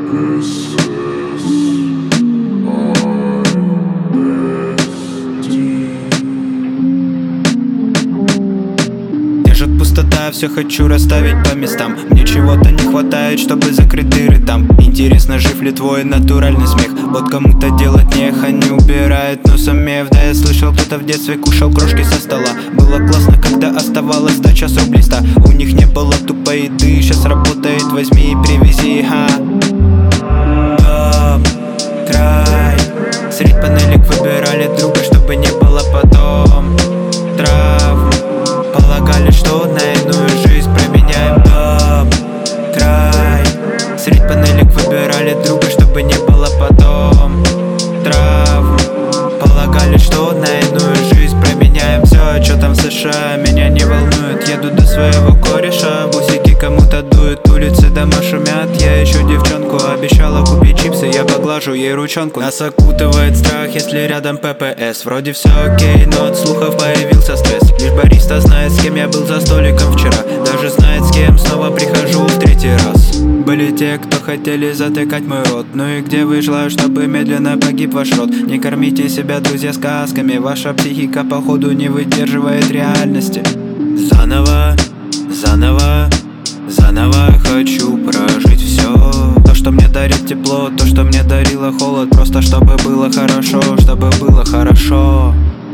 Держит пустота, все хочу расставить по местам. Мне чего-то не хватает, чтобы закрыть дыры там. Интересно, жив ли твой натуральный смех? Вот кому-то делать нехо, не убирает носом меф. Да я слышал, кто-то в детстве кушал крошки со стола. Было классно, когда оставалось до час рублиста. У них не было тупой еды, сейчас работает, возьми и привези, Дом, край, средь панелек выбирали друга, чтобы не было потом травм. Полагали, что на иную жизнь променяем. Дом, край, средь панелек выбирали друга, чтобы не было потом травм. Полагали, что на иную жизнь променяем. Все, что там в США, меня не волнует. Еду до своего кореша, бусики кому-то дуют, улицы дома шумят. Я ищу девчонку, обещала купить чипсы, я поглажу ей ручонку. Нас окутывает страх, если рядом ППС. Вроде все окей, но от слухов появился стресс. Лишь бариста знает, с кем я был за столиком вчера. Даже знает, с кем снова прихожу в третий раз. Были те, кто хотели затыкать мой рот. Ну и где вы, желаю, чтобы медленно погиб ваш род. Не кормите себя, друзья, сказками. Ваша психика, походу, не выдерживает реальности. Заново, заново, заново хочу прожить все. То, что мне дарит тепло, то, что мне дарило холод. Просто чтобы было хорошо, чтобы было хорошо.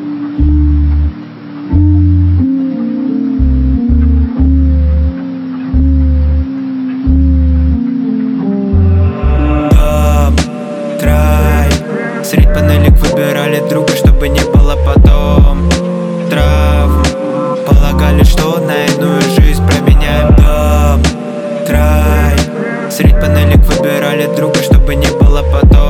Дом, край, средь панелек выбирали друга, чтобы не было потом травм. Полагали, что на иную жизнь променяем. Дом, край, средь панелек выбирали друга, чтобы не было потом